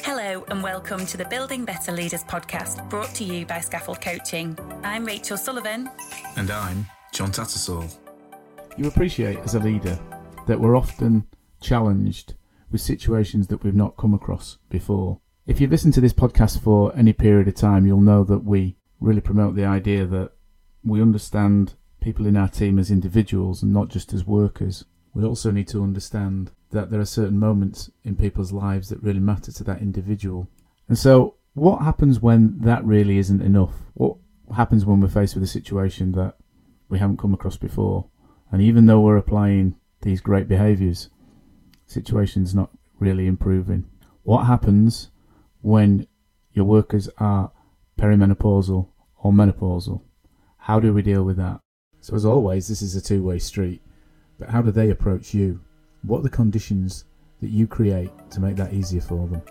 Hello and welcome to the Building Better Leaders podcast, brought to you by Scaffold Coaching. I'm Rachel Sullivan. And I'm John Tattersall. You appreciate as a leader that we're often challenged with situations that we've not come across before. If you've listened to this podcast for any period of time, you'll know that we really promote the idea that we understand people in our team as individuals and not just as workers. We also need to understand that there are certain moments in people's lives that really matter to that individual. And so what happens when that really isn't enough? What happens when we're faced with a situation that we haven't come across before? And even though we're applying these great behaviours, situation's not really improving. What happens when your workers are perimenopausal or menopausal? How do we deal with that? So as always, this is a two-way street. But how do they approach you? What are the conditions that you create to make that easier for them?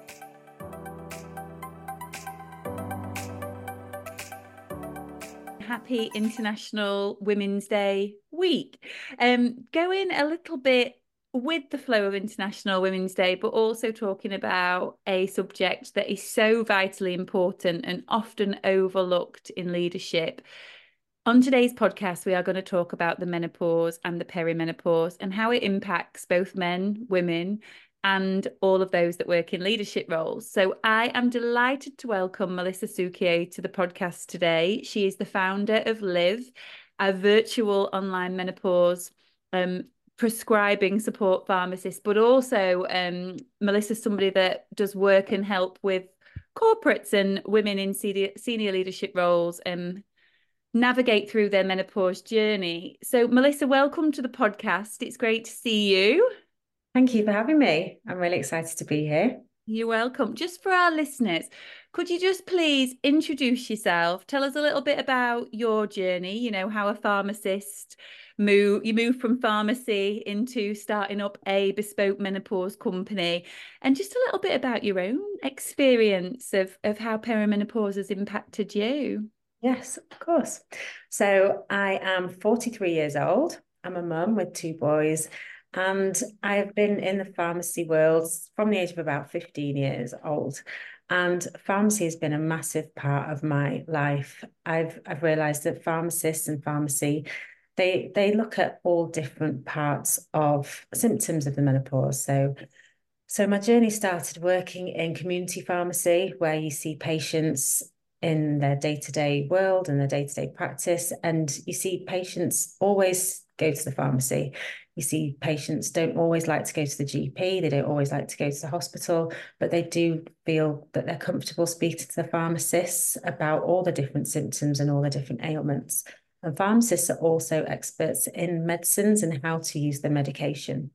Happy International Women's Day week. Going a little bit with the flow of International Women's Day, but also talking about a subject that is so vitally important and often overlooked in leadership. On today's podcast, we are going to talk about the menopause and the perimenopause and how it impacts both men, women, and all of those that work in leadership roles. So I am delighted to welcome Melissa Souquier to the podcast today. She is the founder of Live, a virtual online menopause prescribing support pharmacist, but also Melissa's somebody that does work and help with corporates and women in senior leadership roles navigate through their menopause journey. So Melissa, welcome to the podcast. It's great to see you. Thank you for having me. I'm really excited to be here. You're welcome. Just for our listeners, could you just please introduce yourself? Tell us a little bit about your journey, you know, how a pharmacist you moved from pharmacy into starting up a bespoke menopause company, and just a little bit about your own experience of how perimenopause has impacted you. Yes, of course. So I am 43 years old. I'm a mum with two boys, and I've been in the pharmacy world from the age of about 15 years old. And pharmacy has been a massive part of my life. I've realised that pharmacists and pharmacy, they look at all different parts of symptoms of the menopause. So my journey started working in community pharmacy, where you see patients in their day-to-day world and their day-to-day practice. And you see patients always go to the pharmacy. You see patients don't always like to go to the GP. They don't always like to go to the hospital, but they do feel that they're comfortable speaking to the pharmacists about all the different symptoms and all the different ailments. And pharmacists are also experts in medicines and how to use the medication.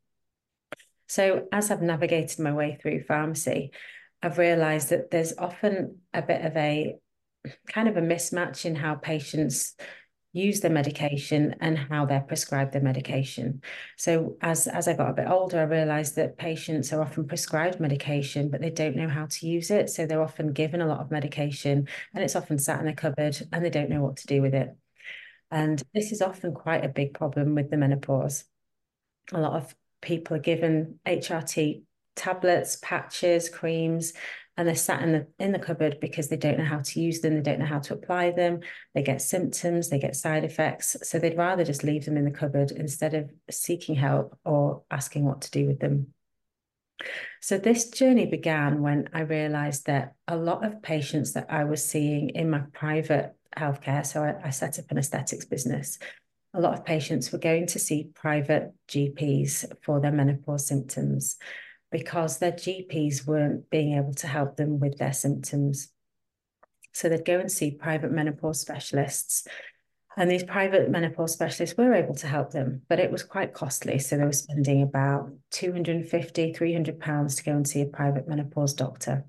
So as I've navigated my way through pharmacy, I've realised that there's often a bit of a kind of a mismatch in how patients use their medication and how they're prescribed their medication. So as I got a bit older, I realised that patients are often prescribed medication, but they don't know how to use it. So they're often given a lot of medication and it's often sat in a cupboard and they don't know what to do with it. And this is often quite a big problem with the menopause. A lot of people are given HRT tablets, patches, creams, and they're sat in the cupboard because they don't know how to use them. They don't know how to apply them. They get symptoms, they get side effects. So they'd rather just leave them in the cupboard instead of seeking help or asking what to do with them. So this journey began when I realised that a lot of patients that I was seeing in my private healthcare, so I set up an aesthetics business, a lot of patients were going to see private GPs for their menopause symptoms, because their GPs weren't being able to help them with their symptoms. So they'd go and see private menopause specialists, and these private menopause specialists were able to help them, but it was quite costly. So they were spending about £250, £300 to go and see a private menopause doctor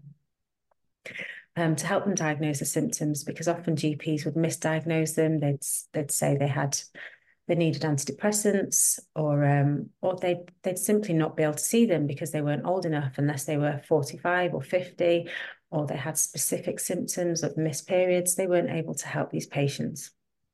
to help them diagnose the symptoms, because often GPs would misdiagnose them. They'd say they needed antidepressants, or they'd simply not be able to see them because they weren't old enough, unless they were 45 or 50, or they had specific symptoms of missed periods. They weren't able to help these patients.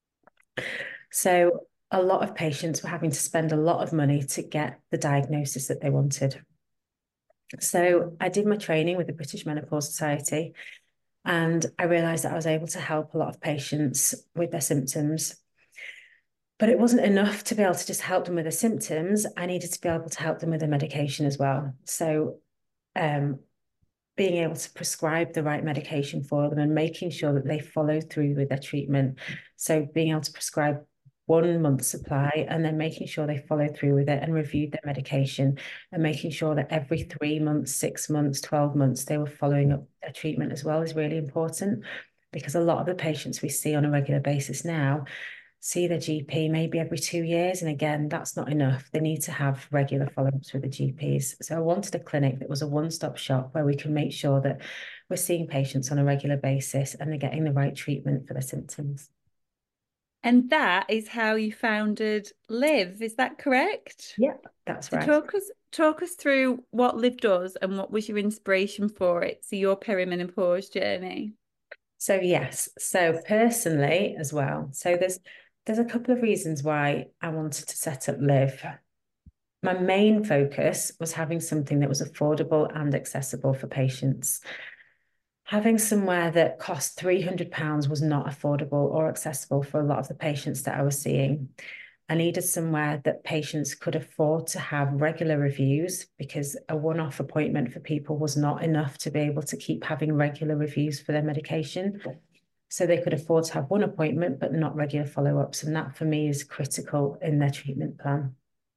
So a lot of patients were having to spend a lot of money to get the diagnosis that they wanted. So I did my training with the British Menopause Society, and I realised that I was able to help a lot of patients with their symptoms. But it wasn't enough to be able to just help them with the symptoms. I needed to be able to help them with the medication as well. So being able to prescribe the right medication for them and making sure that they follow through with their treatment. So being able to prescribe 1 month's supply and then making sure they follow through with it and reviewed their medication, and making sure that every 3 months, 6 months, 12 months, they were following up their treatment as well is really important, because a lot of the patients we see on a regular basis now see their GP maybe every 2 years. And again, that's not enough. They need to have regular follow-ups with the GPs. So I wanted a clinic that was a one-stop shop where we can make sure that we're seeing patients on a regular basis and they're getting the right treatment for their symptoms. And that is how you founded Liv, is that correct? Yeah, that's So right. talk us through what Liv does and what was your inspiration for it, so your perimenopause journey. So yes, so personally as well. So there's a couple of reasons why I wanted to set up Liv. My main focus was having something that was affordable and accessible for patients. Having somewhere that cost £300 was not affordable or accessible for a lot of the patients that I was seeing. I needed somewhere that patients could afford to have regular reviews, because a one-off appointment for people was not enough to be able to keep having regular reviews for their medication. So they could afford to have one appointment, but not regular follow-ups. And that for me is critical in their treatment plan.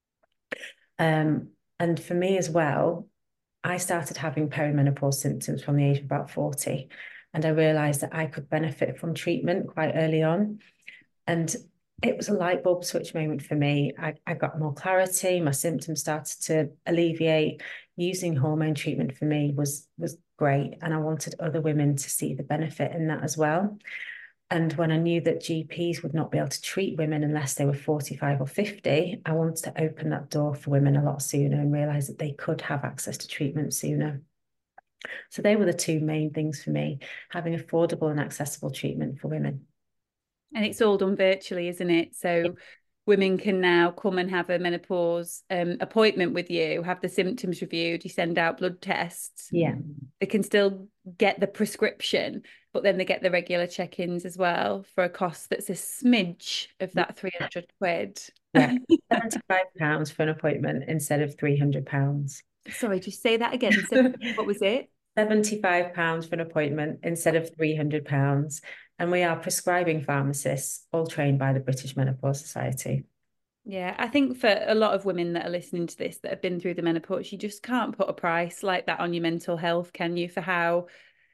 And for me as well, I started having perimenopause symptoms from the age of about 40. And I realized that I could benefit from treatment quite early on. And it was a light bulb switch moment for me. I got more clarity. My symptoms started to alleviate. Using hormone treatment for me was great. And I wanted other women to see the benefit in that as well. And when I knew that GPs would not be able to treat women unless they were 45 or 50, I wanted to open that door for women a lot sooner and realize that they could have access to treatment sooner. So they were the two main things for me, having affordable and accessible treatment for women. And it's all done virtually, isn't it? So women can now come and have a menopause appointment with you, have the symptoms reviewed, you send out blood tests. Yeah. They can still get the prescription, but then they get the regular check-ins as well for a cost that's a smidge of that 300 quid. Yeah, £75 for an appointment instead of £300. Sorry, just say that again. So what was it? £75 for an appointment instead of £300. And we are prescribing pharmacists, all trained by the British Menopause Society. Yeah, I think for a lot of women that are listening to this that have been through the menopause, you just can't put a price like that on your mental health, can you? For how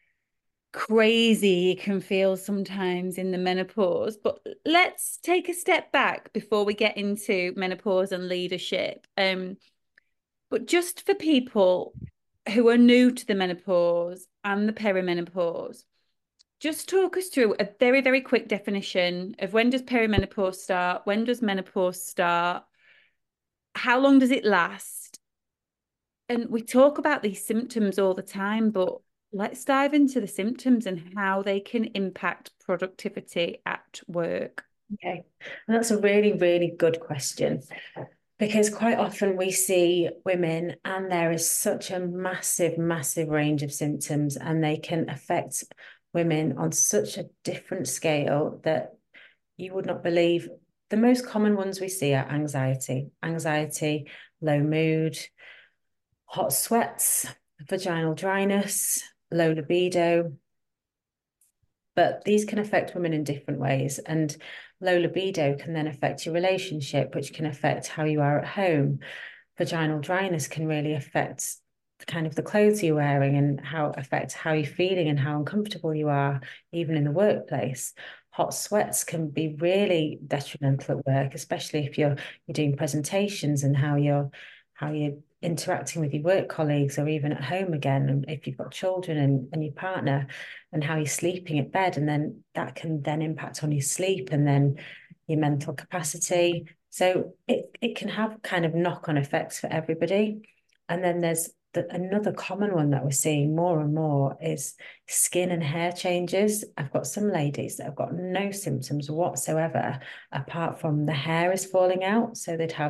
crazy it can feel sometimes in the menopause. But let's take a step back before we get into menopause and leadership. But just for people who are new to the menopause and the perimenopause, just talk us through a very, very quick definition of when does perimenopause start? When does menopause start? How long does it last? And we talk about these symptoms all the time, but let's dive into the symptoms and how they can impact productivity at work. Okay, and that's a really, really good question, because quite often we see women and there is such a massive, massive range of symptoms, and they can affect women on such a different scale that you would not believe. The most common ones we see are anxiety, low mood, hot sweats, vaginal dryness, low libido. But these can affect women in different ways. And low libido can then affect your relationship, which can affect how you are at home. Vaginal dryness can really affect kind of the clothes you're wearing and how it affects how you're feeling and how uncomfortable you are, even in the workplace. Hot sweats can be really detrimental at work, especially if you're doing presentations, and how you're interacting with your work colleagues, or even at home again, and if you've got children and your partner, and how you're sleeping at bed, and then that can then impact on your sleep and then your mental capacity. So it can have kind of knock-on effects for everybody. And then there's another common one that we're seeing more and more is skin and hair changes. I've got some ladies that have got no symptoms whatsoever, apart from the hair is falling out. So they'd have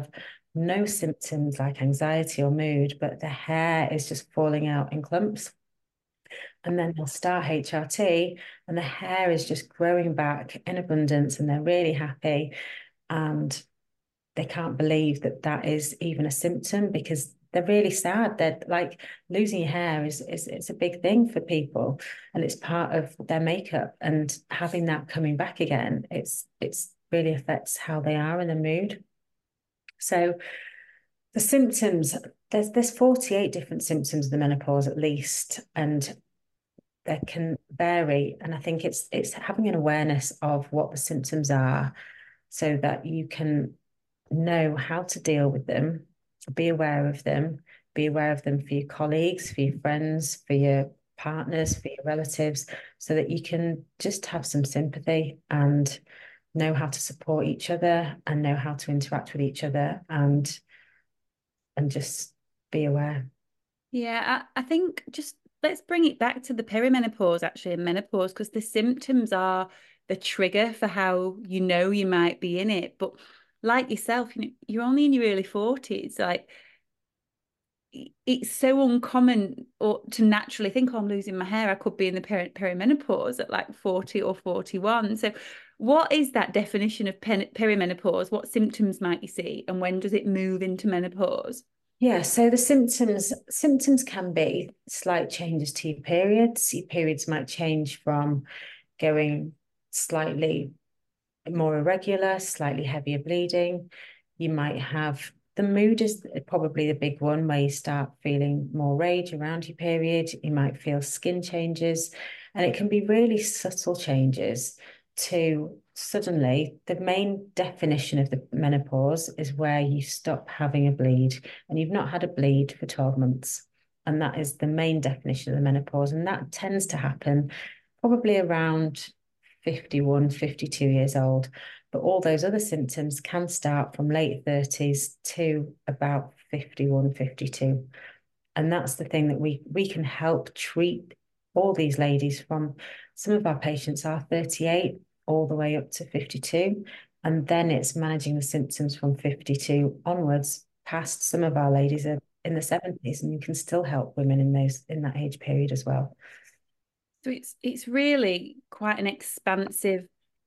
no symptoms like anxiety or mood, but their hair is just falling out in clumps. And then they'll start HRT and the hair is just growing back in abundance and they're really happy. And they can't believe that that is even a symptom because they're really sad. They're like losing your hair is it's a big thing for people and it's part of their makeup. And having that coming back again, it's really affects how they are in the mood. So the symptoms, there's 48 different symptoms of the menopause at least, and they can vary. And I think it's having an awareness of what the symptoms are so that you can know how to deal with them, be aware of them, be aware of them for your colleagues, for your friends, for your partners, for your relatives, so that you can just have some sympathy and know how to support each other and know how to interact with each other and just be aware. Yeah, I think just let's bring it back to the perimenopause actually and menopause, because the symptoms are the trigger for how you know you might be in it. But like yourself, you're only in your early 40s. Like it's so uncommon or to naturally think, oh, I'm losing my hair. I could be in the perimenopause at like 40 or 41. So what is that definition of perimenopause? What symptoms might you see? And when does it move into menopause? Yeah, so the symptoms can be slight changes to your periods. Your periods might change from going slightly more irregular, slightly heavier bleeding. You might have the mood is probably the big one where you start feeling more rage around your period. You might feel skin changes, and it can be really subtle changes to suddenly the main definition of the menopause is where you stop having a bleed and you've not had a bleed for 12 months. And that is the main definition of the menopause. And that tends to happen probably around 51, 52 years old. But all those other symptoms can start from late 30s to about 51, 52. And that's the thing that we can help treat all these ladies from. Some of our patients are 38 all the way up to 52. And then it's managing the symptoms from 52 onwards, past some of our ladies are in the 70s, and you can still help women in that age period as well. So it's really quite an expansive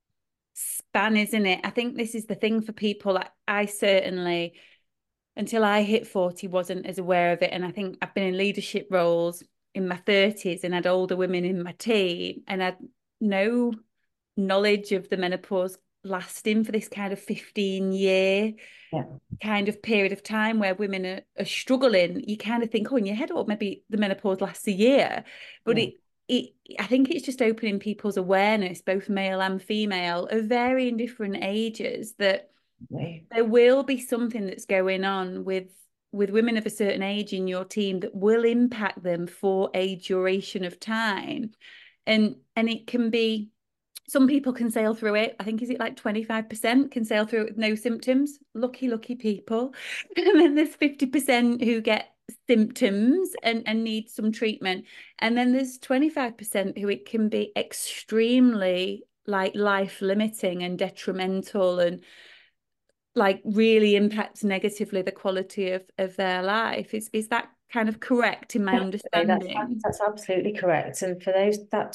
span, isn't it? I think this is the thing for people. I certainly, until I hit 40, wasn't as aware of it. And I think I've been in leadership roles in my 30s and had older women in my team and had no knowledge of the menopause lasting for this kind of 15-year kind of period of time where women are struggling. You kind of think, oh, in your head, oh, maybe the menopause lasts a year. But I think it's just opening people's awareness, both male and female, of varying different ages, that there will be something that's going on with women of a certain age in your team that will impact them for a duration of time. And it can be, some people can sail through it. I think, is it like 25% can sail through it with no symptoms? Lucky people. And then there's 50% who get symptoms and need some treatment. And then there's 25% who it can be extremely like life limiting and detrimental and like really impacts negatively the quality of their life. Is that kind of correct in my understanding? That's absolutely correct. And for that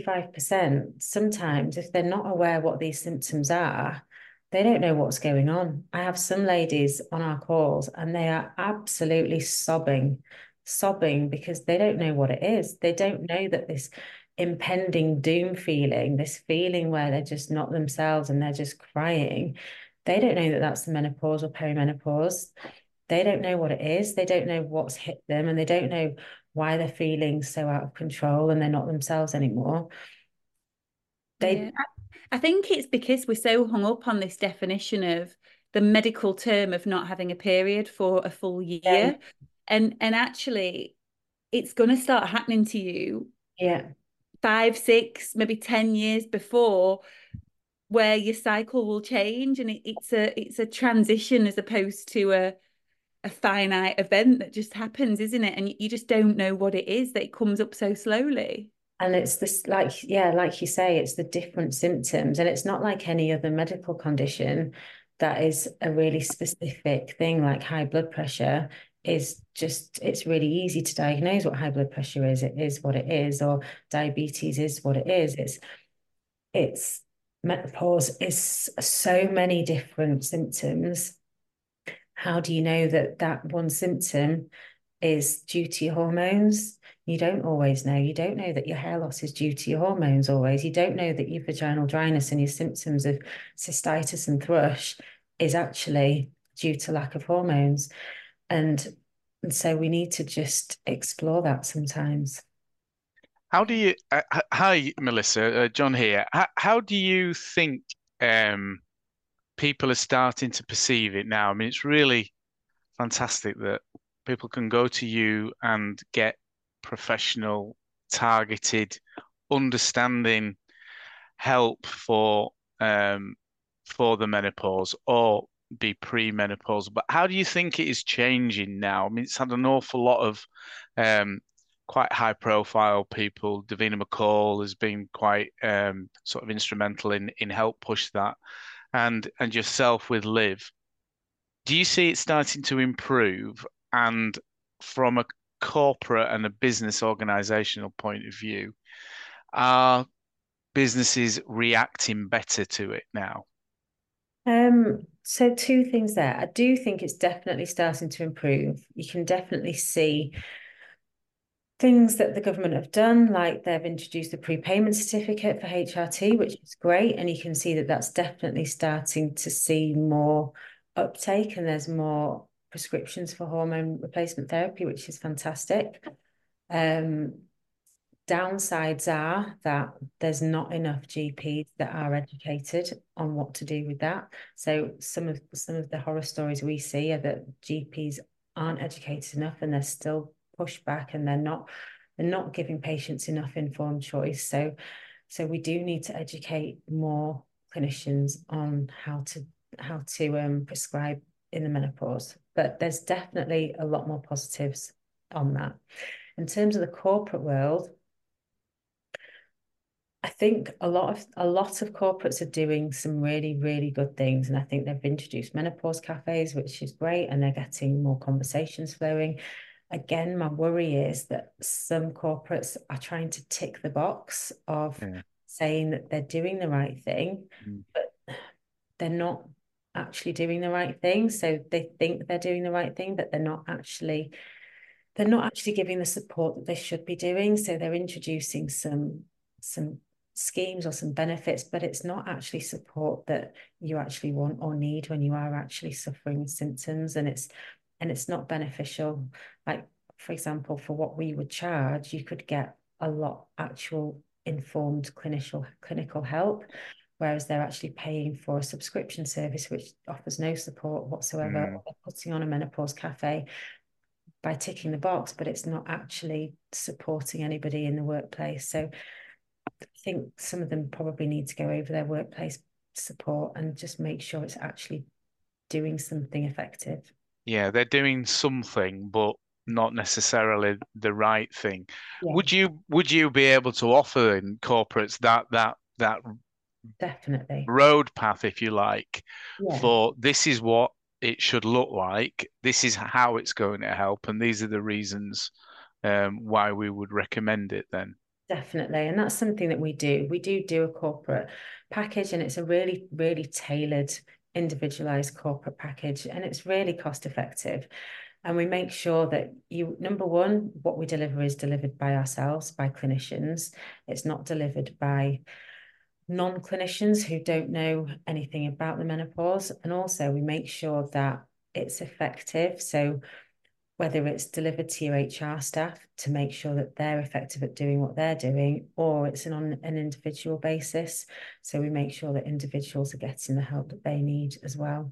25%, sometimes if they're not aware what these symptoms are, they don't know what's going on. I have some ladies on our calls and they are absolutely sobbing because they don't know what it is. They don't know that this impending doom feeling, this feeling where they're just not themselves and they're just crying, they don't know that that's the menopause or perimenopause. They don't know what it is. They don't know what's hit them, and they don't know why they're feeling so out of control and they're not themselves anymore. I think it's because we're so hung up on this definition of the medical term of not having a period for a full year. Yeah. And actually, it's going to start happening to you 5, 6, maybe 10 years before, where your cycle will change, and it's a transition as opposed to a finite event that just happens, isn't it? And you just don't know what it is, that it comes up so slowly. And it's this, like you say, it's the different symptoms, and it's not like any other medical condition. that is a really specific thing, like high blood pressure is just, it's really easy to diagnose what high blood pressure is. It is what it is, or diabetes is what it is. It's menopause is so many different symptoms. How do you know that that one symptom is due to your hormones? You don't always know. You don't know that your hair loss is due to your hormones always. You don't know that your vaginal dryness and your symptoms of cystitis and thrush is actually due to lack of hormones. And so we need to just explore that sometimes. How do you, hi, Melissa, John here. How do you think people are starting to perceive it now? I mean, it's really fantastic that people can go to you and get professional, targeted, understanding help for the menopause or be pre-menopause. But how do you think it is changing now? I mean, it's had an awful lot of quite high-profile people. Davina McCall has been quite sort of instrumental in help push that, and yourself with Liv. Do you see it starting to improve? And from a corporate and a business organizational point of view, are businesses reacting better to it now? So two things there. I do think it's definitely starting to improve. You can definitely see things that the government have done, like they've introduced the prepayment certificate for HRT, which is great. And you can see that that's definitely starting to see more uptake, and there's more prescriptions for hormone replacement therapy, which is fantastic. Downsides are that there's not enough GPs that are educated on what to do with that. So some of the horror stories we see are that GPs aren't educated enough, and they're still pushed back, and they're not giving patients enough informed choice. So we do need to educate more clinicians on how to prescribe in the menopause. But there's definitely a lot more positives on that. In terms of the corporate world, I think a lot of corporates are doing some really, really good things. And I think they've introduced menopause cafes, which is great, and they're getting more conversations flowing. Again, my worry is that some corporates are trying to tick the box of saying that they're doing the right thing, but they're not actually doing the right thing. So they think they're doing the right thing, but they're not actually giving the support that they should be doing. So they're introducing some schemes or some benefits, but it's not actually support that you actually want or need when you are actually suffering symptoms, and it's not beneficial. Like, for example, for what we would charge, you could get a lot actual informed clinical help, whereas they're actually paying for a subscription service which offers no support whatsoever. They're putting on a menopause cafe by ticking the box, but it's not actually supporting anybody in the workplace. So I think some of them probably need to go over their workplace support and just make sure it's actually doing something effective. Yeah, they're doing something, but not necessarily the right thing. Yeah. Would you be able to offer in corporates that Definitely road path, if you like, yeah. for this is what it should look like, this is how it's going to help, and these are the reasons why we would recommend it then? Definitely. And that's something that we do. We do a corporate package, and it's a really, really tailored, individualized corporate package, and it's really cost effective. And we make sure that number one, what we deliver is delivered by ourselves, by clinicians. It's not delivered by non-clinicians who don't know anything about the menopause. And also we make sure that it's effective. So whether it's delivered to your HR staff to make sure that they're effective at doing what they're doing, or it's on an individual basis. So we make sure that individuals are getting the help that they need as well.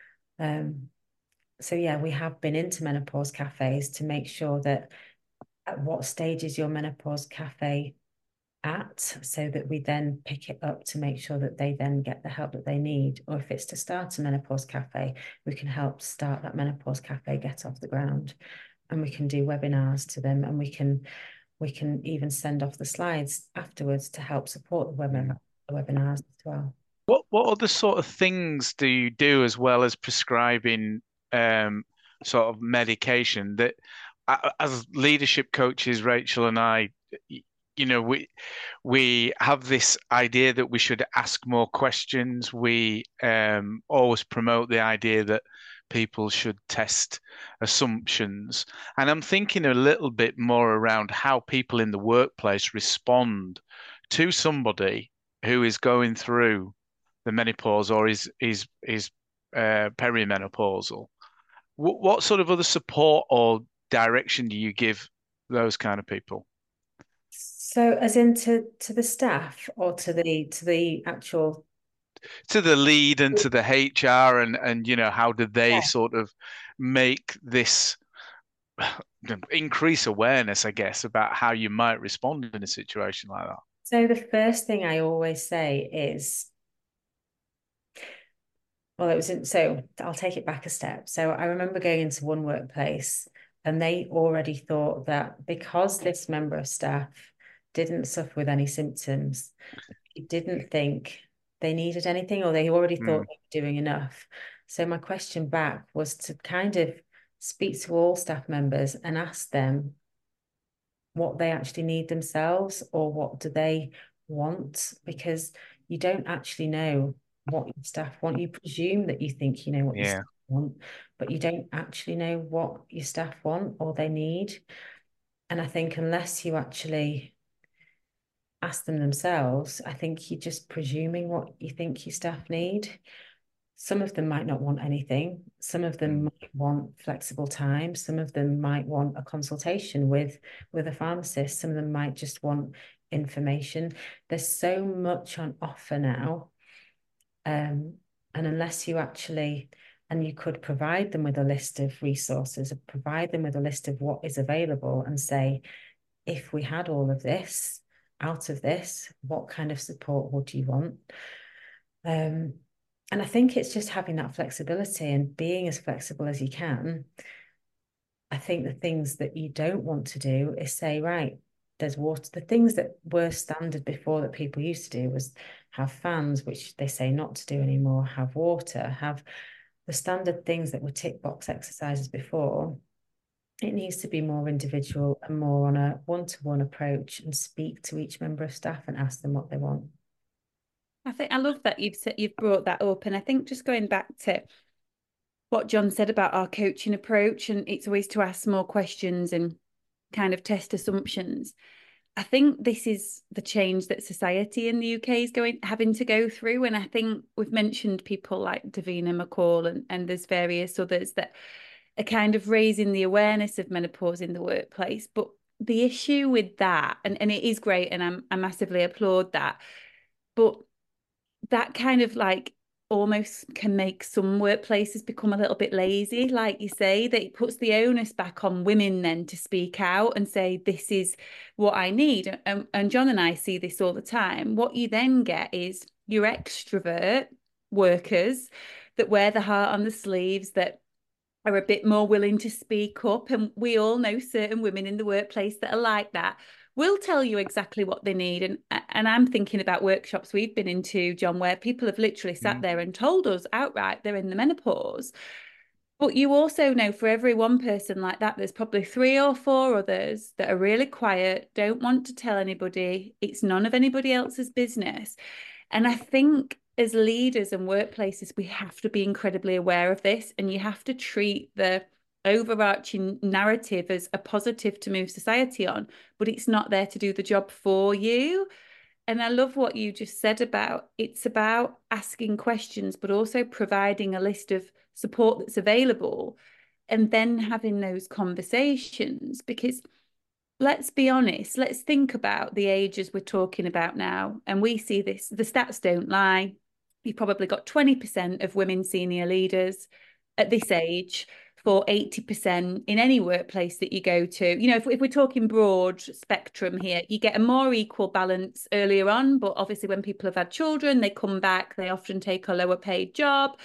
So yeah, we have been into menopause cafes to make sure that at what stage is your menopause cafe at, so that we then pick it up to make sure that they then get the help that they need. Or if it's to start a menopause cafe, we can help start that menopause cafe get off the ground, and we can do webinars to them, and we can even send off the slides afterwards to help support the webinars as well. What other sort of things do you do as well as prescribing sort of medication that as leadership coaches, Rachel and I, you know, we have this idea that we should ask more questions. We always promote the idea that people should test assumptions. And I'm thinking a little bit more around how people in the workplace respond to somebody who is going through the menopause or is perimenopausal. What sort of other support or direction do you give those kind of people? So, as in to the staff or to the actual. To the lead and to the HR and you know, how do they Yeah. sort of make this increase awareness, I guess, about how you might respond in a situation like that? So the first thing I always say is, well, it was in, so I'll take it back a step. So I remember going into one workplace and they already thought that because this member of staff didn't suffer with any symptoms, he didn't think they needed anything, or they already thought they were doing enough. So my question back was to kind of speak to all staff members and ask them what they actually need themselves, or what do they want, because you don't actually know what your staff want. You presume that you think you know what your Yeah. staff want, but you don't actually know what your staff want or they need. And I think unless you actually ask them themselves, I think you're just presuming what you think your staff need. Some of them might not want anything. Some of them might want flexible time. Some of them might want a consultation with a pharmacist. Some of them might just want information. There's so much on offer now. And unless you actually, and you could provide them with a list of resources, provide them with a list of what is available and say, if we had all of this, out of this, what kind of support would you want? And I think it's just having that flexibility and being as flexible as you can. I think the things that you don't want to do is say, right, there's water. The things that were standard before that people used to do was have fans, which they say not to do anymore, have water, have the standard things that were tick box exercises before. It needs to be more individual and more on a one-to-one approach, and speak to each member of staff and ask them what they want. I think I love that you've brought that up, and I think just going back to what John said about our coaching approach, and it's always to ask more questions and kind of test assumptions. I think this is the change that society in the UK is having to go through, and I think we've mentioned people like Davina McCall and there's various others that are kind of raising the awareness of menopause in the workplace. But the issue with that, and it is great, and I massively applaud that, but that kind of like almost can make some workplaces become a little bit lazy, like you say, that it puts the onus back on women then to speak out and say, this is what I need. And John and I see this all the time. What you then get is your extrovert workers that wear the heart on the sleeves, that are a bit more willing to speak up. And we all know certain women in the workplace that are like that, will tell you exactly what they need. And I'm thinking about workshops we've been into, John, where people have literally sat there and told us outright they're in the menopause. But you also know for every one person like that, there's probably 3 or 4 others that are really quiet, don't want to tell anybody. It's none of anybody else's business. And I think as leaders and workplaces, we have to be incredibly aware of this, and you have to treat the overarching narrative as a positive to move society on, but it's not there to do the job for you. And I love what you just said about it's about asking questions, but also providing a list of support that's available and then having those conversations. Because let's be honest, let's think about the ages we're talking about now. And we see this, the stats don't lie. You've probably got 20% of women senior leaders at this age, for 80% in any workplace that you go to. You know, if we're talking broad spectrum here, you get a more equal balance earlier on, but obviously when people have had children, they come back, they often take a lower paid job.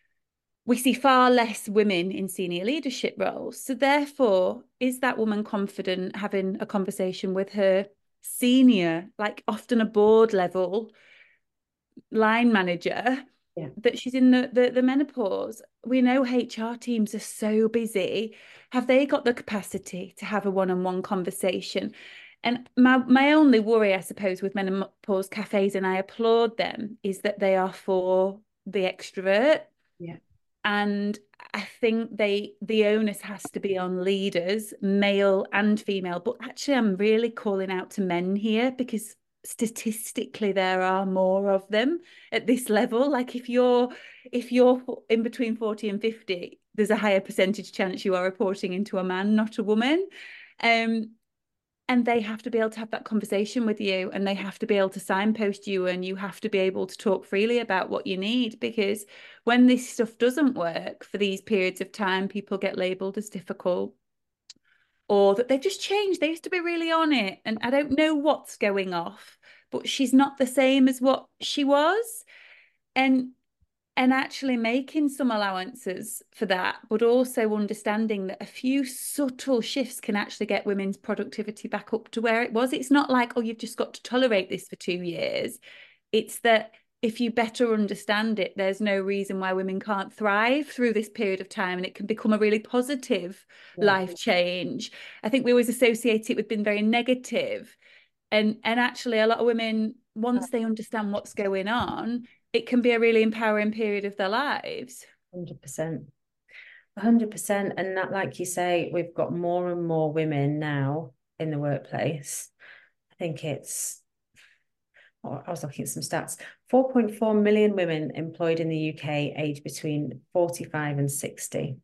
We see far less women in senior leadership roles. So therefore, is that woman confident having a conversation with her senior, like often a board level line manager, Yeah. that she's in the menopause. We know HR teams are so busy. Have they got the capacity to have a one-on-one conversation? And my only worry, I suppose, with menopause cafes, and I applaud them, is that they are for the extrovert. Yeah. And I think the onus has to be on leaders, male and female. But actually, I'm really calling out to men here, because statistically there are more of them at this level. Like if you're in between 40 and 50, there's a higher percentage chance you are reporting into a man, not a woman. And they have to be able to have that conversation with you, and they have to be able to signpost you, and you have to be able to talk freely about what you need, because when this stuff doesn't work for these periods of time, people get labeled as difficult, or that they've just changed. They used to be really on it, and I don't know what's going off, but she's not the same as what she was. And actually making some allowances for that, but also understanding that a few subtle shifts can actually get women's productivity back up to where it was. It's not like, oh, you've just got to tolerate this for 2 years. It's that if you better understand it, there's no reason why women can't thrive through this period of time, and it can become a really positive life change. I think we always associate it with being very negative. And actually a lot of women, once they understand what's going on, it can be a really empowering period of their lives. 100%. 100%. And that, like you say, we've got more and more women now in the workplace. I think it's, I was looking at some stats, 4.4 million women employed in the UK aged between 45 and 60.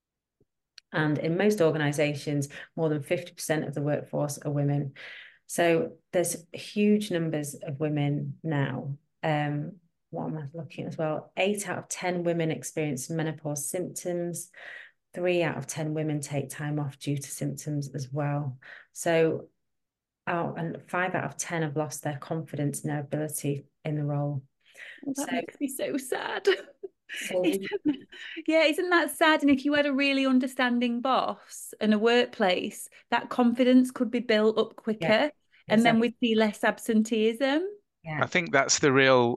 And in most organisations, more than 50% of the workforce are women. So there's huge numbers of women now. What am I looking at as well? 8 out of 10 women experience menopause symptoms. 3 out of 10 women take time off due to symptoms as well. So, and 5 out of 10 have lost their confidence and their ability in the role. Well, that makes me so sad. So isn't that sad? And if you had a really understanding boss and a workplace, that confidence could be built up quicker, yeah, and then exactly. we'd see less absenteeism. I think that's the real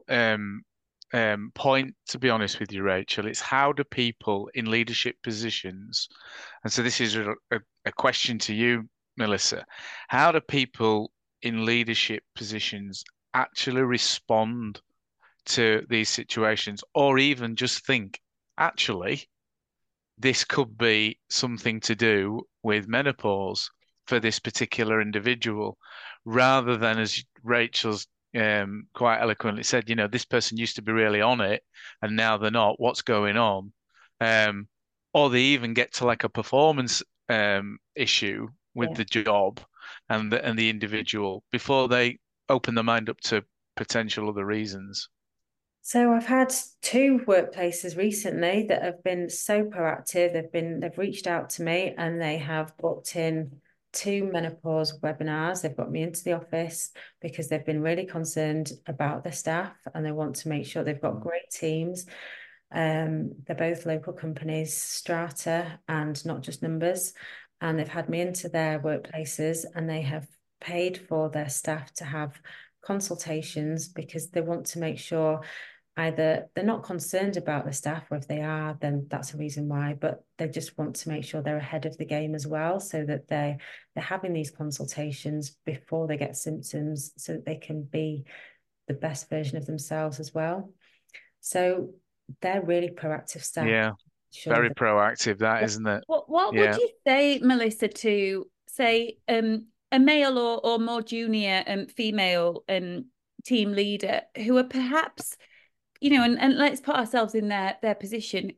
point, to be honest with you, Rachel. It's how do people in leadership positions, and so this is a question to you, Melissa, how do people in leadership positions actually respond to these situations, or even just think, actually, this could be something to do with menopause for this particular individual, rather than, as Rachel's quite eloquently said, this person used to be really on it and now they're not. What's going on? Or they even get to like a performance issue with the job and the individual before they open their mind up to potential other reasons. So I've had 2 workplaces recently that have been so proactive. They've reached out to me and they have booked in 2 menopause webinars. They've got me into the office because they've been really concerned about their staff and they want to make sure they've got great teams. They're both local companies, Strata and Not Just Numbers, and they've had me into their workplaces and they have paid for their staff to have consultations because they want to make sure either they're not concerned about the staff, or if they are, then that's a reason why, but they just want to make sure they're ahead of the game as well, so that they're having these consultations before they get symptoms so that they can be the best version of themselves as well. So they're really proactive staff. Yeah, very proactive, that, isn't it? What would you say, Melissa, to say a male or more junior female team leader who are perhaps, and let's put ourselves in their position.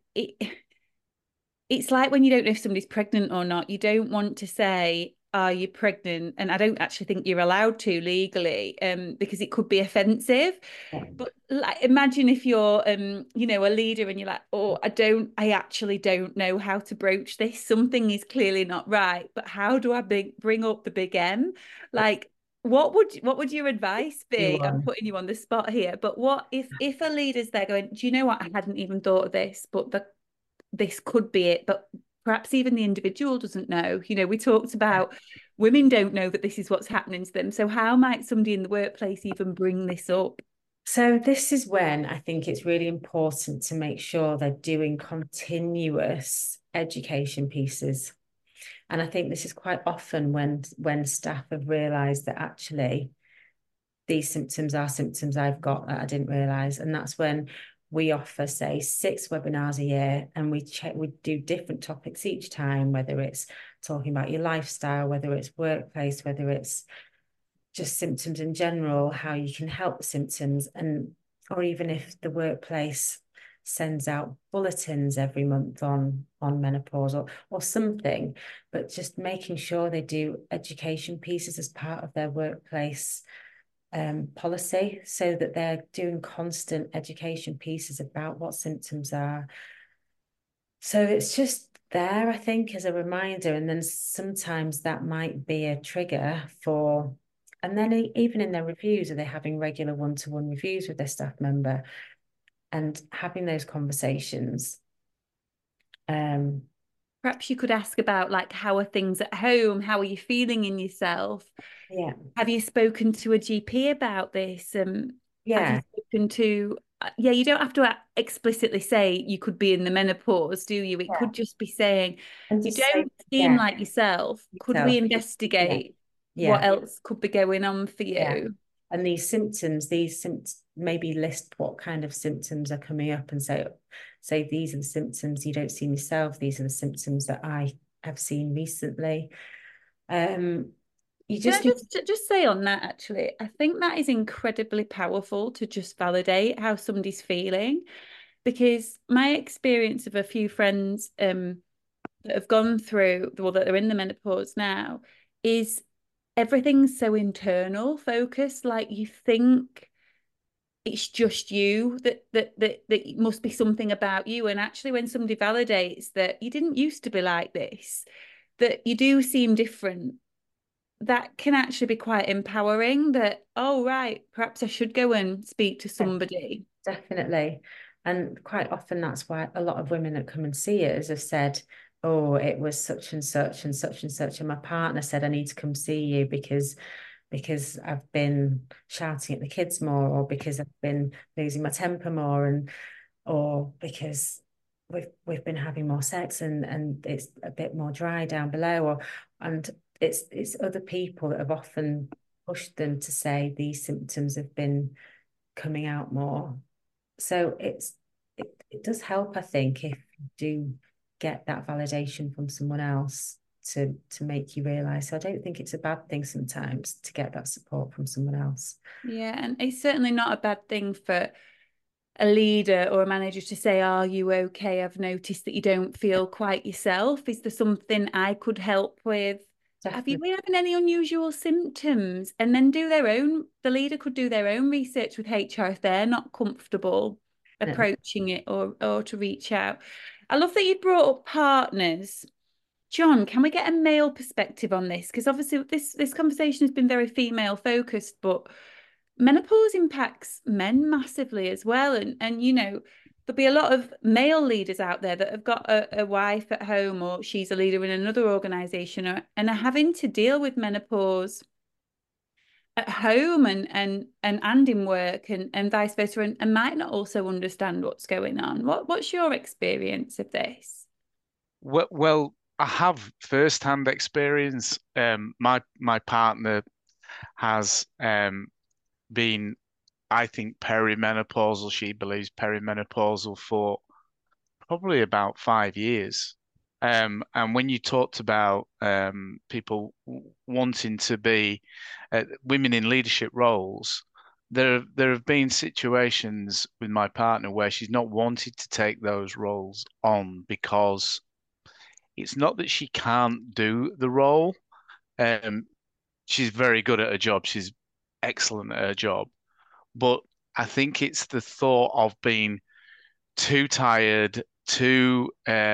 It's like when you don't know if somebody's pregnant or not, you don't want to say, are you pregnant? And I don't actually think you're allowed to legally, because it could be offensive. But like, imagine if you're, a leader and you're like, oh, I actually don't know how to broach this. Something is clearly not right. But how do I bring up the big M? Like, what would your advice be? I'm putting you on the spot here, but what if a leader's there going, do you know what? I hadn't even thought of this, but this could be it. But perhaps even the individual doesn't know. We talked about women don't know that this is what's happening to them. So how might somebody in the workplace even bring this up? So this is when I think it's really important to make sure they're doing continuous education pieces. And I think this is quite often when staff have realised that actually these symptoms are symptoms I've got that I didn't realise. And that's when we offer, say, 6 webinars a year, and we do different topics each time, whether it's talking about your lifestyle, whether it's workplace, whether it's just symptoms in general, how you can help the symptoms, and or even if the workplace sends out bulletins every month on menopause or something, but just making sure they do education pieces as part of their workplace policy, so that they're doing constant education pieces about what symptoms are. So it's just there, I think, as a reminder. And then sometimes that might be a trigger for, and then even in their reviews, are they having regular one-to-one reviews with their staff member and having those conversations? Perhaps you could ask about, like, how are things at home? How are you feeling in yourself? Yeah. Have you spoken to a GP about this? Have Yeah. you spoken to, yeah, you don't have to explicitly say you could be in the menopause, do you? It Yeah. could just be saying, And you just say, don't seem like yourself. Could we yourself. Yeah. investigate Yeah. what else could be going on for Yeah. you? And these symptoms, maybe list what kind of symptoms are coming up and say these are the symptoms you don't see yourself. These are the symptoms that I have seen recently. You Can I just just say on that, actually, I think that is incredibly powerful to just validate how somebody's feeling, because my experience of a few friends that have gone through, well, that are in the menopause now, is everything's so internal focused. Like, you think it's just you, that it must be something about you. And actually, when somebody validates that you didn't used to be like this, that you do seem different, that can actually be quite empowering. That, oh, right, perhaps I should go and speak to somebody. definitely. And quite often that's why a lot of women that come and see us have said, oh, it was such and such and such and such. And my partner said, I need to come see you because I've been shouting at the kids more, or because I've been losing my temper more, or because we've been having more sex and it's a bit more dry down below, and it's other people that have often pushed them to say these symptoms have been coming out more. So it does help, I think, if you do get that validation from someone else to make you realize. So I don't think it's a bad thing sometimes to get that support from someone else. Yeah, and it's certainly not a bad thing for a leader or a manager to say, are you okay? I've noticed that you don't feel quite yourself. Is there something I could help with? Have you Definitely. been having any unusual symptoms? And then the leader could do their own research with HR if they're not comfortable approaching it, or to reach out. I love that you brought up partners. John, can we get a male perspective on this? Because obviously this conversation has been very female focused, but menopause impacts men massively as well. And there'll be a lot of male leaders out there that have got a wife at home, or she's a leader in another organization, and are having to deal with menopause at home and in work, and vice versa, and might not also understand what's going on. What's your experience of this? Well, I have first-hand experience. My partner has been, I think, perimenopausal. She believes perimenopausal for probably about 5 years. And when you talked about people wanting to be women in leadership roles, there have been situations with my partner where she's not wanted to take those roles on because it's not that she can't do the role. Um, she's very good at her job. She's excellent at her job. But I think it's the thought of being too tired, too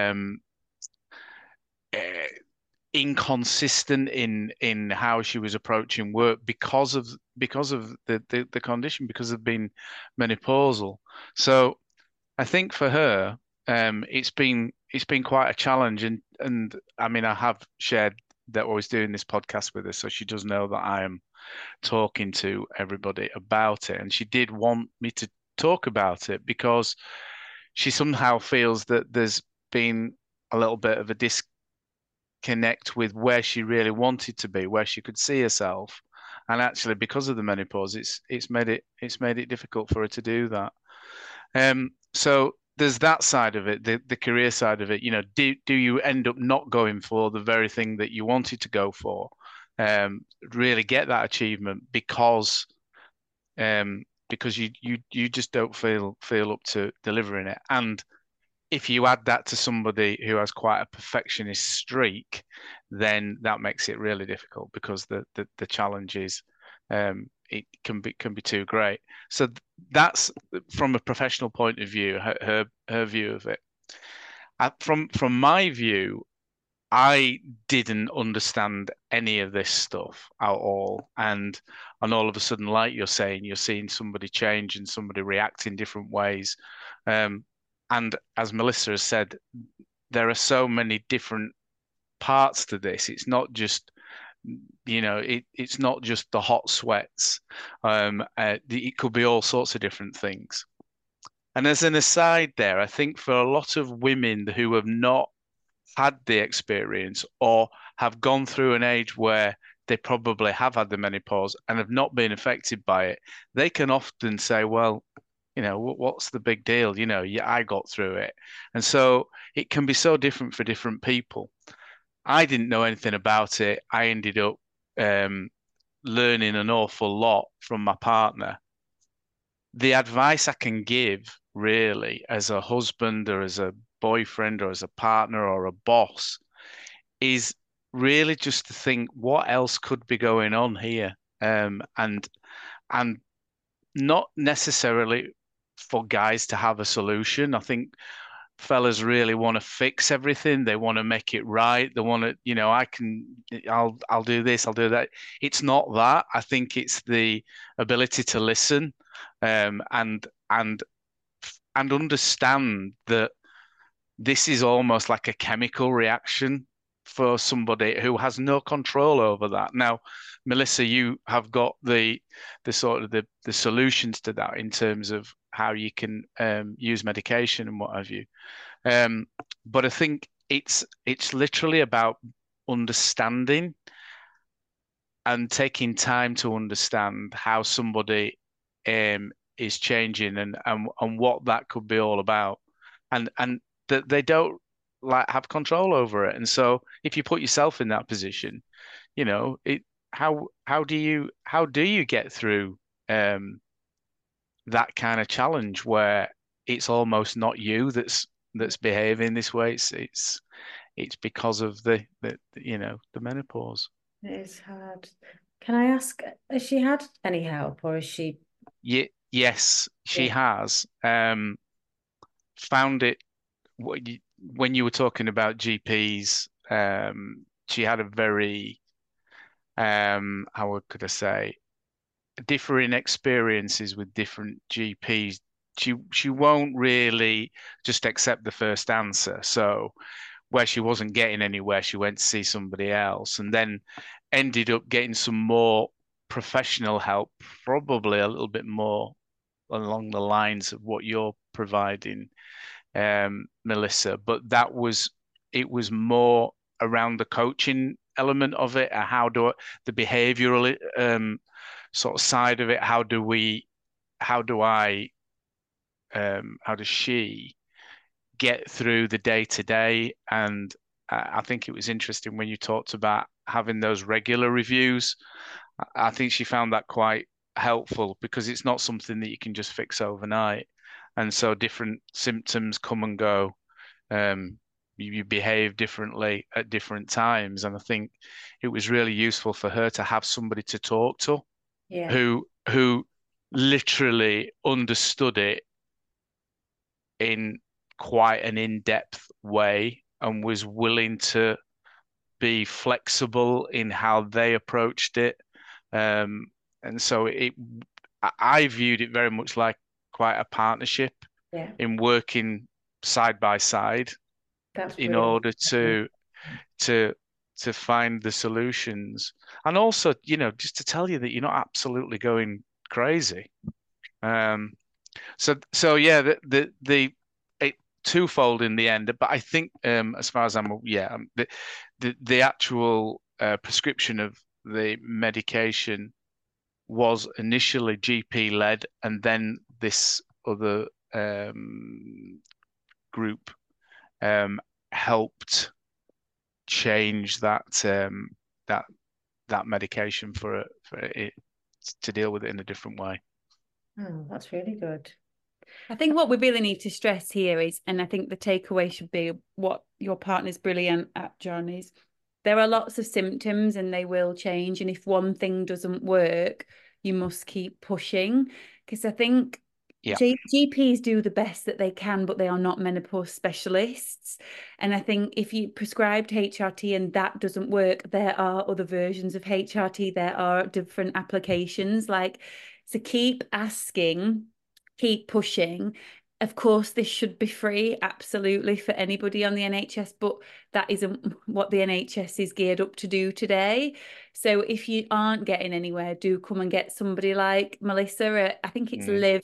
uh, inconsistent in how she was approaching work because of the condition, because of being menopausal. So I think for her, it's been quite a challenge, and I mean I have shared that I was doing this podcast with her, so she does know that I am talking to everybody about it. And she did want me to talk about it because she somehow feels that there's been a little bit of a disconnect with where she really wanted to be, where she could see herself. And actually, because of the menopause, it's made it difficult for her to do that. So there's that side of it, the career side of it. You know, do you end up not going for the very thing that you wanted to go for? Really get that achievement because you just don't feel up to delivering it. And if you add that to somebody who has quite a perfectionist streak, then that makes it really difficult because the challenge is it can be too great. So that's from a professional point of view, her view of it. From my view, I didn't understand any of this stuff at all. And all of a sudden, like you're saying, you're seeing somebody change and somebody react in different ways. And as Melissa has said, there are so many different parts to this. It's not just, it's not just the hot sweats. It could be all sorts of different things. And as an aside there, I think for a lot of women who have not had the experience or have gone through an age where they probably have had the menopause and have not been affected by it, they can often say, well, what's the big deal? Yeah, I got through it. And so it can be so different for different people. I didn't know anything about it. I ended up learning an awful lot from my partner. The advice I can give really as a husband or as a boyfriend or as a partner or a boss is really just to think what else could be going on here, and not necessarily for guys to have a solution. I think fellas really want to fix everything. They want to make it right. They want to, I'll do this, I'll do that. It's not that. I think it's the ability to listen, and understand that this is almost like a chemical reaction for somebody who has no control over that. Now, Melissa, you have got the sort of the solutions to that in terms of how you can use medication and what have you. But I think it's literally about understanding and taking time to understand how somebody is changing and what that could be all about, and that they don't have control over it. And so if you put yourself in that position, how do you get through that kind of challenge where it's almost not you that's behaving this way? It's because of the menopause. It is hard. Can I ask, has she had any help or is she? Yes, she has. Found it when you were talking about GPs. She had a very, how could I say, differing experiences with different GPs. She won't really just accept the first answer. So where she wasn't getting anywhere, she went to see somebody else and then ended up getting some more professional help, probably a little bit more along the lines of what you're providing, Melissa. But it was more around the coaching element of it, the behavioral sort of side of it. How does she get through the day to day? And I think it was interesting when you talked about having those regular reviews. I think she found that quite helpful because it's not something that you can just fix overnight. And so different symptoms come and go. You behave differently at different times. And I think it was really useful for her to have somebody to talk to who literally understood it in quite an in-depth way and was willing to be flexible in how they approached it. And so I viewed it very much like quite a partnership in working side by side in order to to find the solutions, and also, just to tell you that you're not absolutely going crazy. So yeah, it twofold in the end. But I think, as far as the actual prescription of the medication was initially GP led, and then this other group helped change that medication for it to deal with it in a different way. Oh, that's really good. I think what we really need to stress here is, and I think the takeaway should be what your partner's brilliant at, John, is there are lots of symptoms and they will change. And if one thing doesn't work, you must keep pushing. Because I think GPs do the best that they can, but they are not menopause specialists. And I think if you prescribed HRT and that doesn't work, there are other versions of HRT. There are different applications. So keep asking, keep pushing. Of course, this should be free, absolutely, for anybody on the NHS, but that isn't what the NHS is geared up to do today. So if you aren't getting anywhere, do come and get somebody like Melissa. I think it's Live,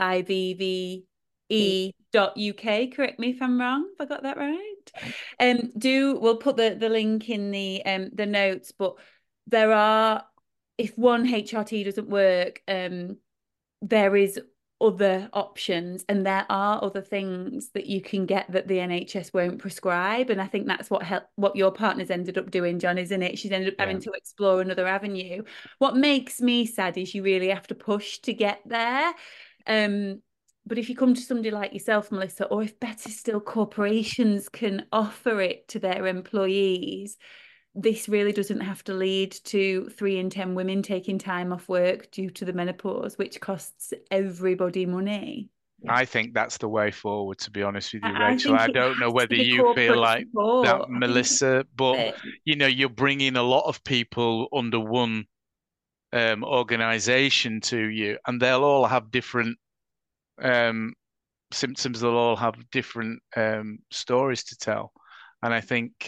LIVVE.UK. Correct me if I'm wrong, if I got that right. We'll put the link in the notes, but there are, if one HRT doesn't work, there is other options, and there are other things that you can get that the NHS won't prescribe. And I think that's what your partner's ended up doing, John, isn't it? She's ended up having to explore another avenue. What makes me sad is you really have to push to get there. But if you come to somebody like yourself, Melissa, or if better still, corporations can offer it to their employees, this really doesn't have to lead to 3 in 10 women taking time off work due to the menopause, which costs everybody money. I think that's the way forward, to be honest with you, Rachel. I don't know whether you feel like that, Melissa, but you're bringing a lot of people under one organization to you, and they'll all have different symptoms. They'll all have different stories to tell, and I think.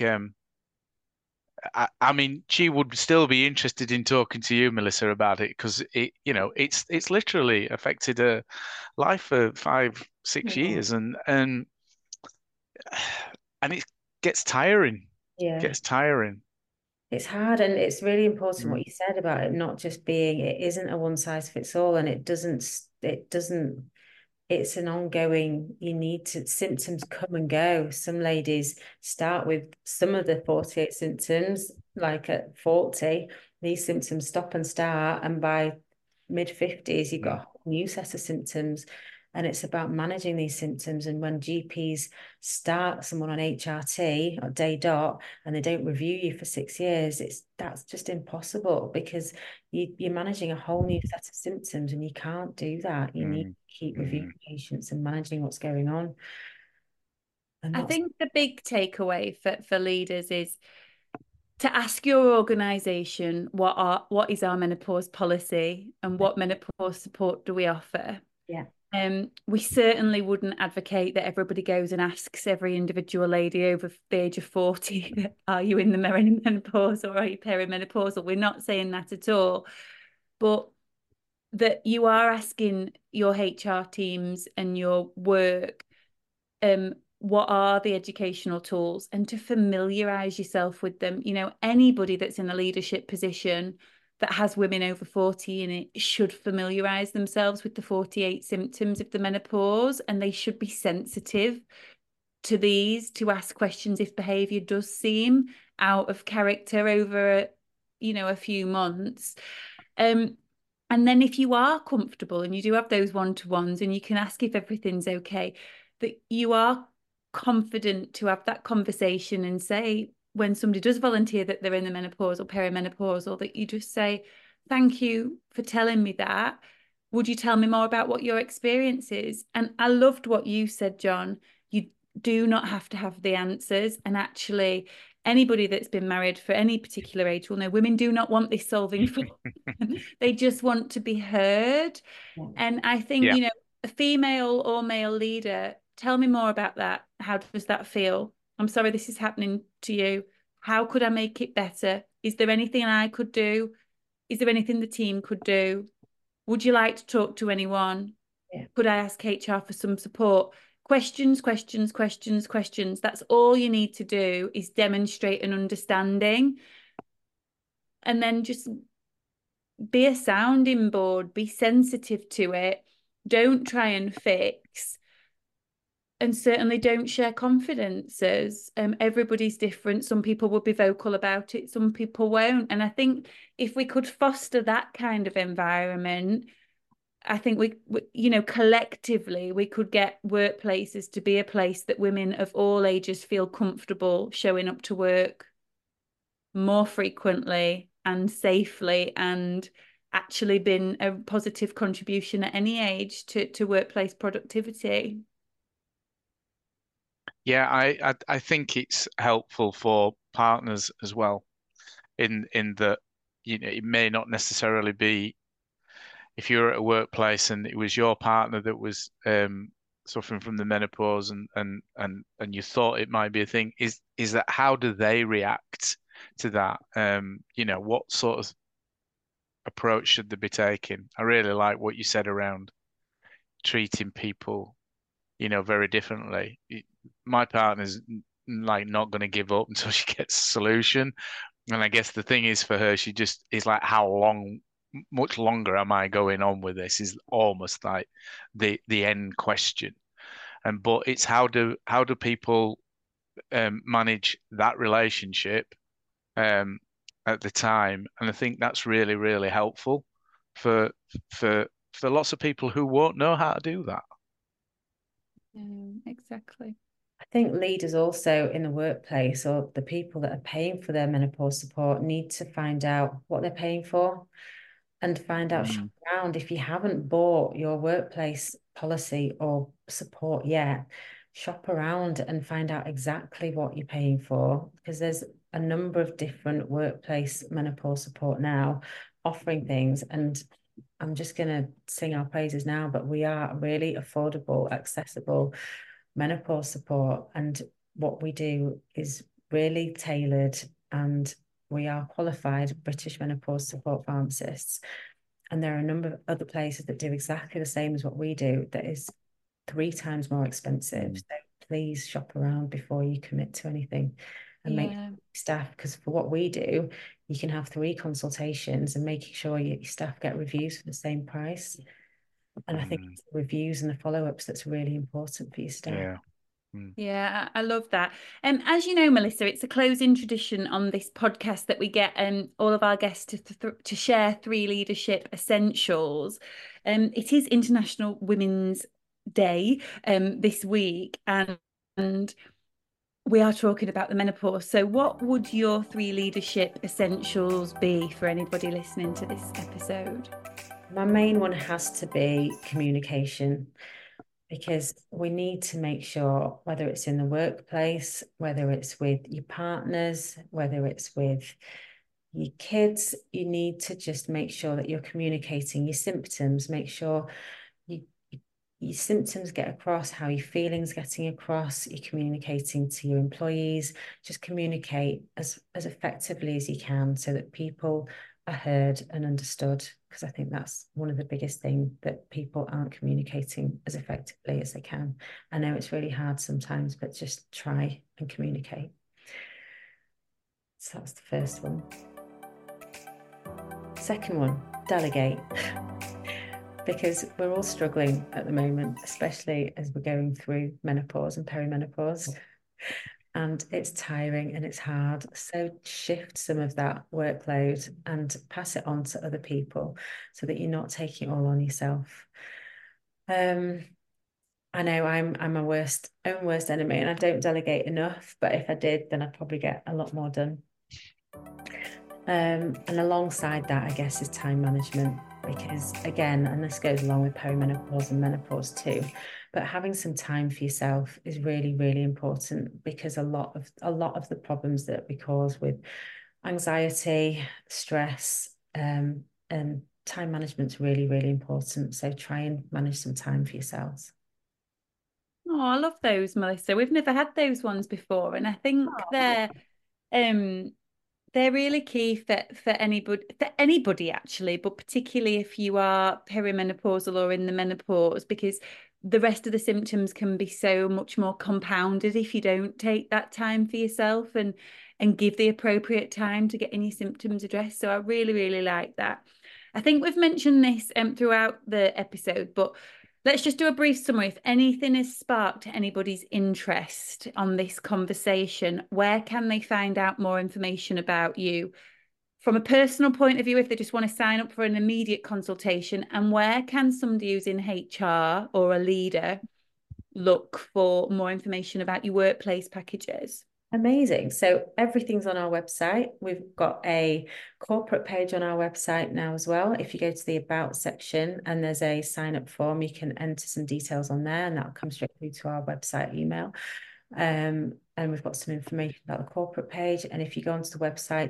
I mean, she would still be interested in talking to you, Melissa, about it, because it's literally affected her life for 5-6 years, and it gets tiring. Yeah, it gets tiring. It's hard, and it's really important what you said about it not just being, it isn't a one size fits all, and it doesn't. It's an ongoing, symptoms come and go. Some ladies start with some of the 48 symptoms, like at 40, these symptoms stop and start. And by mid-50s, you've got a whole new set of symptoms. And it's about managing these symptoms. And when GPs start someone on HRT or day dot and they don't review you for 6 years, that's just impossible, because you're managing a whole new set of symptoms, and you can't do that. You need to keep reviewing patients and managing what's going on. I think the big takeaway for leaders is to ask your organisation what is our menopause policy and what menopause support do we offer. Yeah. We certainly wouldn't advocate that everybody goes and asks every individual lady over the age of 40, are you in the menopause or are you perimenopausal? We're not saying that at all, but that you are asking your HR teams and your work, what are the educational tools, and to familiarize yourself with them. Anybody that's in a leadership position that has women over 40 in it should familiarize themselves with the 48 symptoms of the menopause, and they should be sensitive to these, to ask questions if behavior does seem out of character over a few months. And then if you are comfortable and you do have those one-to-ones and you can ask if everything's okay, that you are confident to have that conversation and say, when somebody does volunteer that they're in the menopause or perimenopausal, that you just say, thank you for telling me that. Would you tell me more about what your experience is? And I loved what you said, John. You do not have to have the answers. And actually, anybody that's been married for any particular age will know women do not want this solving for them. They just want to be heard. Yeah. And I think, a female or male leader, tell me more about that. How does that feel? I'm sorry this is happening to you. How could I make it better? Is there anything I could do? Is there anything the team could do? Would you like to talk to anyone? Yeah. Could I ask HR for some support? Questions, questions, questions, questions. That's all you need to do, is demonstrate an understanding. And then just be a sounding board, be sensitive to it. Don't try and fix. And certainly don't share confidences. Everybody's different. Some people will be vocal about it, some people won't. And I think if we could foster that kind of environment, I think we collectively we could get workplaces to be a place that women of all ages feel comfortable showing up to work more frequently and safely, and actually been a positive contribution at any age to workplace productivity. Yeah, I think it's helpful for partners as well, in that, it may not necessarily be, if you're at a workplace and it was your partner that was suffering from the menopause, and you thought it might be a thing, is that how do they react to that? What sort of approach should they be taking? I really like what you said around treating people, very differently. My partner's like not going to give up until she gets a solution. And I guess the thing is, for her, she just is like, how much longer am I going on with this? Is almost like the end question. But it's how do people manage that relationship at the time? And I think that's really, really helpful for for lots of people who won't know how to do that. Exactly. I think leaders also in the workplace, or the people that are paying for their menopause support, need to find out what they're paying for, and find out, shop around. If you haven't bought your workplace policy or support yet, shop around and find out exactly what you're paying for, because there's a number of different workplace menopause support now offering things. And I'm just going to sing our praises now, but we are really affordable, accessible menopause support. And what we do is really tailored, and we are qualified British menopause support pharmacists. And there are a number of other places that do exactly the same as what we do, that is 3 times more expensive. So please shop around before you commit to anything, and make staff, because for what we do, you can have 3 consultations, and making sure your staff get reviews for the same price. And I think it's the reviews and the follow-ups that's really important for your staff. Yeah. Yeah, I love that. As you know, Melissa, it's a closing tradition on this podcast that we get all of our guests to share 3 leadership essentials. It is International Women's Day this week, and we are talking about the menopause. So what would your 3 leadership essentials be for anybody listening to this episode? My main one has to be communication, because we need to make sure, whether it's in the workplace, whether it's with your partners, whether it's with your kids, you need to just make sure that you're communicating your symptoms, make sure your symptoms get across, how your feelings getting across, you're communicating to your employees. Just communicate as effectively as you can, so that people are heard and understood, because I think that's one of the biggest things, that people aren't communicating as effectively as they can. I know it's really hard sometimes, but just try and communicate. So that's the first one. Second one, delegate. Because we're all struggling at the moment, especially as we're going through menopause and perimenopause. And it's tiring and it's hard. So shift some of that workload and pass it on to other people, so that you're not taking it all on yourself. I know I'm my own worst enemy, and I don't delegate enough, but if I did, then I'd probably get a lot more done. And alongside that, I guess, is time management, because again, and this goes along with perimenopause and menopause too, but having some time for yourself is really, really important, because a lot of the problems that we cause with anxiety, stress, and time management's really, really important. So try and manage some time for yourselves. Oh, I love those, Melissa. We've never had those ones before, and I think they're They're really key for anybody actually, but particularly if you are perimenopausal or in the menopause, because the rest of the symptoms can be so much more compounded if you don't take that time for yourself and give the appropriate time to getting your symptoms addressed. So I really, really like that. I think we've mentioned this throughout the episode, but let's just do a brief summary. If anything has sparked anybody's interest on this conversation, where can they find out more information about you? From a personal point of view, if they just want to sign up for an immediate consultation, and where can somebody who's in HR or a leader look for more information about your workplace packages? Amazing. So everything's on our website. We've got a corporate page on our website now as well. If you go to the About section and there's a sign up form, you can enter some details on there and that'll come straight through to our website email. And we've got some information about the corporate page. And if you go onto the website,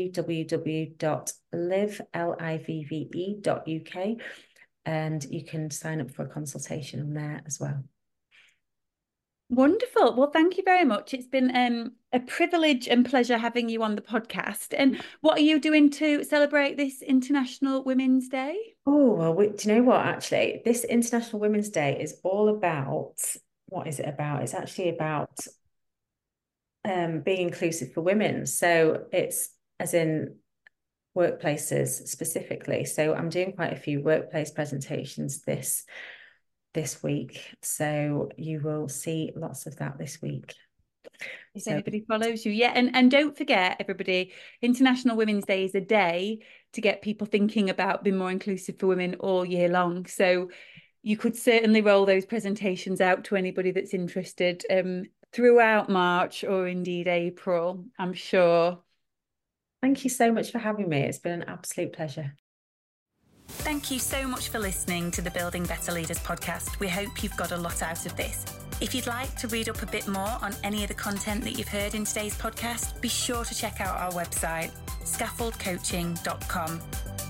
www.livve.uk, and you can sign up for a consultation on there as well. Wonderful. Well, thank you very much. It's been a privilege and pleasure having you on the podcast. And what are you doing to celebrate this International Women's Day? Oh, well, do you know what, actually? This International Women's Day is all about, what is it about? It's actually about being inclusive for women. So it's as in workplaces specifically. So I'm doing quite a few workplace presentations this week. So you will see lots of that this week. If anybody follows you. Yeah. And don't forget, everybody, International Women's Day is a day to get people thinking about being more inclusive for women all year long. So you could certainly roll those presentations out to anybody that's interested throughout March or indeed April, I'm sure. Thank you so much for having me. It's been an absolute pleasure. Thank you so much for listening to the Building Better Leaders podcast. We hope you've got a lot out of this. If you'd like to read up a bit more on any of the content that you've heard in today's podcast, be sure to check out our website, scaffoldcoaching.com.